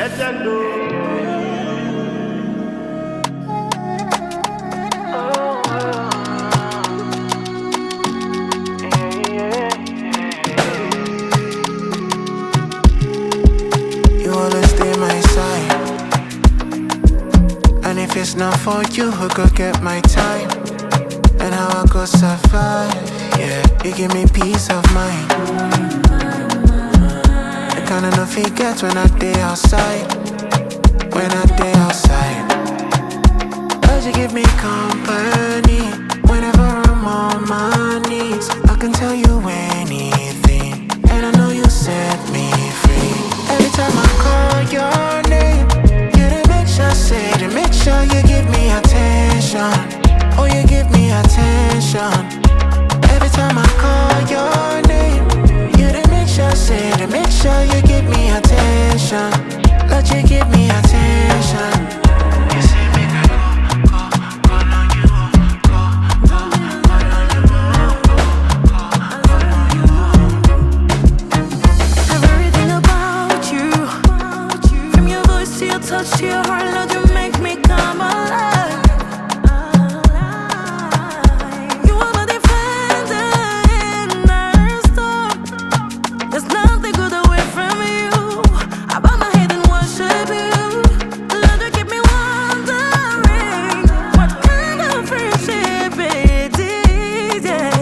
legend. You always stay my side, and if it's not for you, who could get my time? And how I could survive, yeah. You give me peace of mind. I kinda know if you get when I day outside. When I day outside, but you give me company. Whenever I'm on my knees, I can tell you anything, and I know you set me free. Every time I call your name, you done make sure say to make sure you give me attention. Oh, you give me attention. Every time I call your name, you done make sure say to make sure you give me attention. Let you give me attention. You say make I go on you, go on you, Everything about you, from your voice to your touch to your heart, Lord, you make me come alive. You are my defender in our storm. There's nothing good away from you. I bow my head and worship you. Lord, you keep me wondering what kind of friendship it is.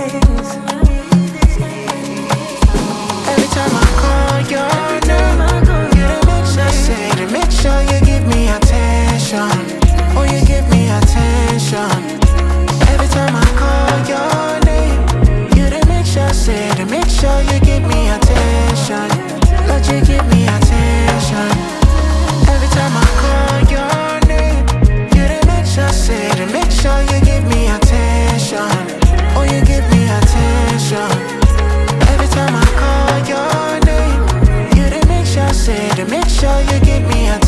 every time I call your name, you done make sure say to make sure you give me attention. Oh, you give me attention. Every time I call your name, you done make sure say to make sure you give me attention. Lord, you give me attention. Every time I call your name, you done make sure say to make sure you give me attention. Oh, you give me attention. Every time I call your name, you done make sure say to make sure you give me attention.